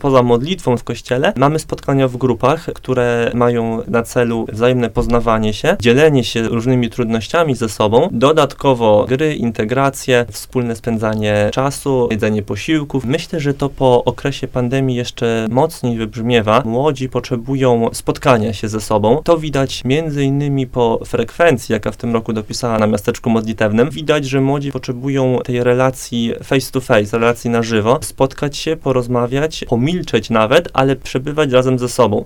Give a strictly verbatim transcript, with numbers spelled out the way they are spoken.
Poza modlitwą w kościele mamy spotkania w grupach, które mają na celu wzajemne poznawanie się, dzielenie się różnymi trudnościami ze sobą, dodatkowo gry, integracje, wspólne spędzanie czasu, jedzenie posiłków. Myślę, że to po okresie pandemii jeszcze mocniej wybrzmiewa. Młodzi potrzebują spotkania się ze sobą. To widać między innymi po frekwencji, jaka w tym roku dopisała na miasteczku modlitewnym. Widać, że młodzi potrzebują tej relacji face to face, relacji na żywo, spotkać się, porozmawiać, pomilczeć nawet, ale przebywać razem ze sobą.